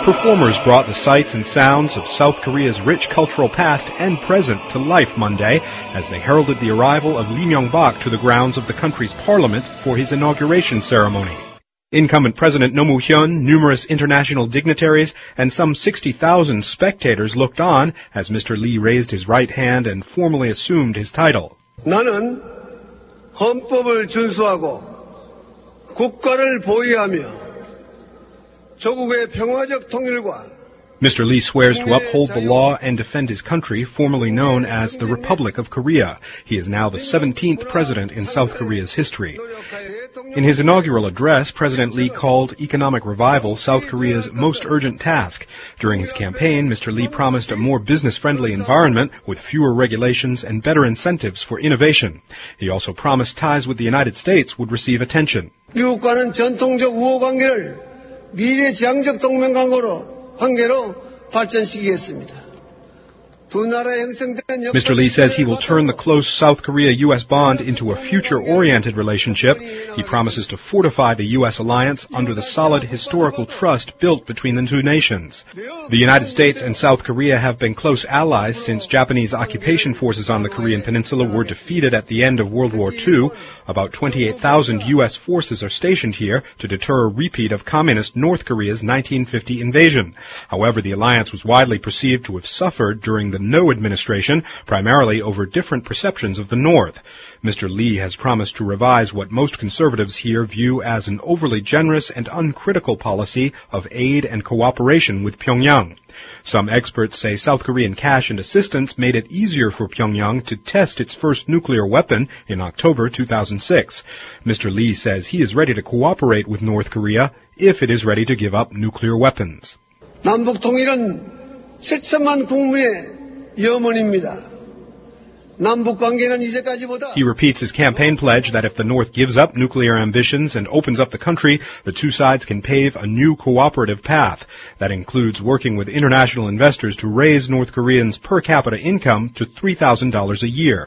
Performers brought the sights and sounds of South Korea's rich cultural past and present to life Monday as they heralded the arrival of Lee Myung-bak to the grounds of the country's parliament for his inauguration ceremony. Incumbent President Roh Moo-hyun, numerous international dignitaries, and some 60,000 spectators looked on as Mr. Lee raised his right hand and formally assumed his title. 나는 헌법을 준수하고 국가를 보위하며 조국의 평화적 통일과 Mr. Lee swears to uphold the law and defend his country, formerly known as the Republic of Korea. He is now the 17th president in South Korea's history. In his inaugural address, President Lee called economic revival South Korea's most urgent task. During his campaign, Mr. Lee promised a more business-friendly environment with fewer regulations and better incentives for innovation. He also promised ties with the United States would receive attention. 미국과는 전통적 우호 관계를 미래지향적 동맹 관계로 발전시키겠습니다. Mr. Lee says he will turn the close South Korea-U.S. bond into a future-oriented relationship. He promises to fortify the U.S. alliance under the solid historical trust built between the two nations. The United States and South Korea have been close allies since Japanese occupation forces on the Korean peninsula were defeated at the end of World War II. About 28,000 U.S. forces are stationed here to deter a repeat of communist North Korea's 1950 invasion. However, the alliance was widely perceived to have suffered during the No administration, primarily over different perceptions of the North. Mr. Lee has promised to revise what most conservatives here view as an overly generous and uncritical policy of aid and cooperation with Pyongyang. Some experts say South Korean cash and assistance made it easier for Pyongyang to test its first nuclear weapon in October 2006. Mr. Lee says he is ready to cooperate with North Korea if it is ready to give up nuclear weapons. 남북 통일은 7천만 국민의 염원입니다. He repeats his campaign pledge that if the North gives up nuclear ambitions and opens up the country, the two sides can pave a new cooperative path. That includes working with international investors to raise North Koreans' per capita income to $3,000 a year.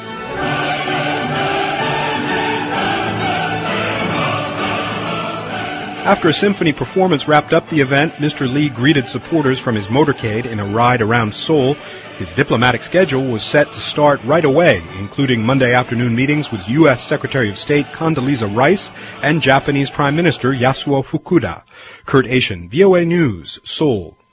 After a symphony performance wrapped up the event, Mr. Lee greeted supporters from his motorcade in a ride around Seoul. His diplomatic schedule was set to start right away, including Monday afternoon meetings with U.S. Secretary of State Condoleezza Rice and Japanese Prime Minister Yasuo Fukuda. Kurt Asian, VOA News, Seoul.